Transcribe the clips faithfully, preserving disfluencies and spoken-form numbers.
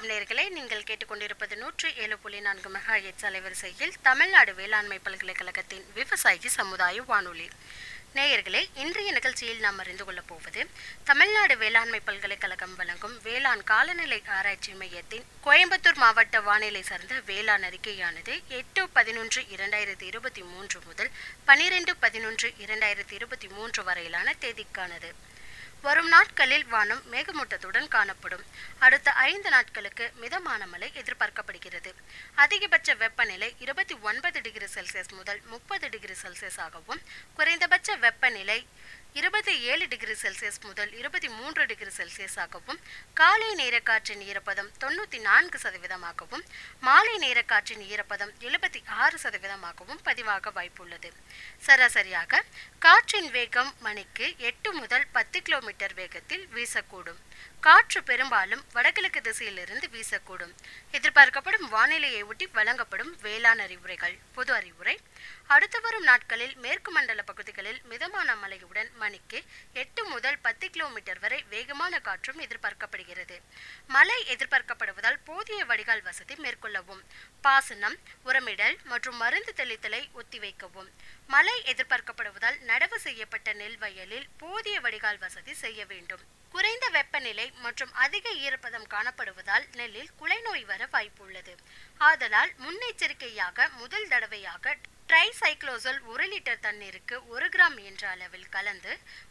வணக்கம் நேயர்களே, நீங்கள் கேட்டுக்கொண்டிருப்பது நூற்றி ஏழு புள்ளி நான்கு மெகா எட்ஸ் அலைவரிசையில் தமிழ்நாடு வேளாண்மை பல்கலைக்கழகத்தின் விவசாயி சமுதாய வானொலி. நேயர்களே, இன்றைய நிகழ்ச்சியில் நாம் அறிந்து கொள்ளப் போவது தமிழ்நாடு வேளாண்மை பல்கலைக்கழகம் வழங்கும் வேளாண் காலநிலை ஆராய்ச்சி மையத்தின் கோயம்புத்தூர் மாவட்ட வானிலை சார்ந்த வேளாண் அறிக்கையானது எட்டு பதினொன்று இரண்டாயிரத்தி இருபத்தி மூன்று முதல் பனிரெண்டு பதினொன்று இரண்டாயிரத்தி இருபத்தி மூன்று வரையிலான தேதிக்கானது. வரும் நாட்களில் வானம் மேகமூட்டத்துடன் காணப்படும். அடுத்த ஐந்து நாட்களுக்கு மிதமான மழை எதிர்பார்க்கப்படுகிறது. அதிகபட்ச வெப்பநிலை இருபத்தி ஒன்பது டிகிரி செல்சியஸ் முதல் முப்பது டிகிரி செல்சியஸ் ஆகவும், குறைந்தபட்ச வெப்பநிலை இருபத்தி ஏழு டிகிரி செல்சியஸ் முதல் இருபத்தி மூன்று டிகிரி செல்சியஸ் ஆகவும், காலை நேர காற்றின் ஈரப்பதம் தொண்ணூற்றி நான்கு சதவீதமாகவும், மாலை நேர காற்றின் ஈரப்பதம் எழுபத்தி ஆறு சதவீதமாகவும் பதிவாக வாய்ப்புள்ளது. சராசரியாக காற்றின் வேகம் மணிக்கு எட்டு முதல் பத்து கிலோமீட்டர் வேகத்தில் வீசக்கூடும். காற்று பெரும்பாலும் வடகிழக்கு திசையிலிருந்து வீசக்கூடும். எதிர்பார்க்கப்படும் வானிலையை ஒட்டி வழங்கப்படும் வேளாண் அறிவுரைகள். பொது அறிவுரை: அடுத்து வரும் நாட்களில் மேற்கு மண்டல பகுதிகளில் மிதமான மழையுடன் மணிக்கு எட்டு முதல் பத்து கிலோமீட்டர் வரை வேகமான காற்றும் எதிர்பார்க்கப்படுகிறது. மழை எதிர்பார்க்கப்படுவதால் போதிய வடிகால் வசதி மேற்கொள்ளவும். பாசனம், உரமிடல் மற்றும் மருந்து தெளித்தலை ஒத்திவைக்கவும். மழை எதிர்பார்க்கப்படுவதால் நடவு செய்யப்பட்ட நெல் வயலில் போதிய வடிகால் வசதி செய்ய வேண்டும். குறைந்த வெப்பநிலை மற்றும் அதிக ஈரப்பதம் காணப்படுவதால் நெல்லில் குலை நோய் வர வாய்ப்புள்ளது. ஆதலால் முன்னெச்சரிக்கையாக முதல் தடவையாக ட்ரைசைக்ளோசோல் ஒரு லிட்டர் தண்ணீருக்கு ஒரு கிராம் என்ற அளவில் கலந்து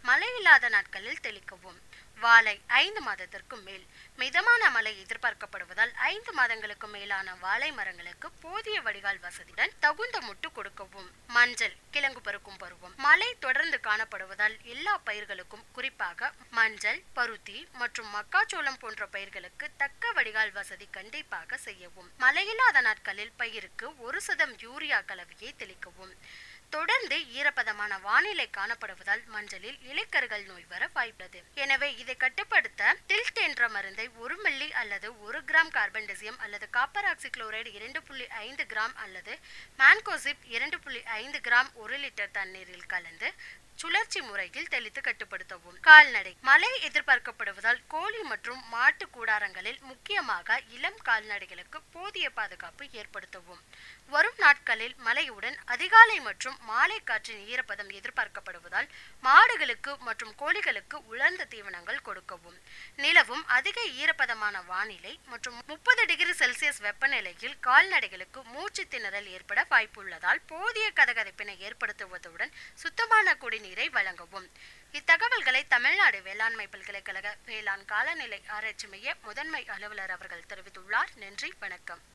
மழை இல்லாத நாட்களில் தெளிக்கவும். வாழை ஐந்து மாதத்திற்கு மேல் மிதமான மழை எதிர்பார்க்கப்படுவதால் ஐந்து மாதங்களுக்கு மேலான வாழை மரங்களுக்கு போதிய வடிகால் வசதியுடன் தகுந்த முட்டு கொடுக்கவும். மஞ்சள் கிழங்கு பருக்கும் பருவம் மழை தொடர்ந்து காணப்படுவதால் எல்லா பயிர்களுக்கும், குறிப்பாக மஞ்சள், பருத்தி மற்றும் மக்காச்சோளம் போன்ற பயிர்களுக்கு தக்க வடிகால் வசதி கண்டிப்பாக செய்யவும். மழையில்லாத நாட்களில் பயிருக்கு ஒரு சதம் யூரியா கலவையை தெளிக்கவும். தொடர்ந்து ஈரப்பதமான வானிலை காணப்படுவதால் மஞ்சளில் இலைக்கருகள் நோய் வர வாய்ப்புள்ளது. எனவே இதை கட்டுப்படுத்த டில்ட் என்ற மருந்தை ஒரு மில்லி அல்லது ஒரு கிராம் கார்பன்டசியம் அல்லது காப்பர் ஆக்சிக்ளோரைடு இரண்டு புள்ளி ஐந்து கிராம் அல்லது மான்கோசிப் இரண்டு புள்ளி ஐந்து கிராம் ஒரு லிட்டர் தண்ணீரில் கலந்து சுழற்சி முறையில் தெளித்து கட்டுப்படுத்தவும். கால்நடை மழை எதிர்பார்க்கப்படுவதால் கோழி மற்றும் மாட்டு கூடாரங்களில் முக்கியமாக இளம் கால்நடைகளுக்கு போதிய பாதுகாப்பு ஏற்படுத்தவும். வரும் நாட்களில் மழையுடன் அதிகாலை மற்றும் மாலை காற்றின் ஈரப்பதம் எதிர்பார்க்கப்படுவதால் மாடுகளுக்கு மற்றும் கோழிகளுக்கு உலர்ந்த தீவனங்கள் கொடுக்கவும். நிலவும் அதிக ஈரப்பதமான வானிலை மற்றும் முப்பது டிகிரி செல்சியஸ் வெப்பநிலையில் கால்நடைகளுக்கு மூச்சு திணறல் ஏற்பட வாய்ப்புள்ளதால் போதிய கதகதைப்பினை ஏற்படுத்துவதுடன் சுத்தமான குடிநீரை வழங்கவும். இத்தகவல்களை தமிழ்நாடு வேளாண்மை பல்கலைக்கழக வேளாண் காலநிலை ஆராய்ச்சி மைய முதன்மை அலுவலர் அவர்கள் தெரிவித்துள்ளார். நன்றி, வணக்கம்.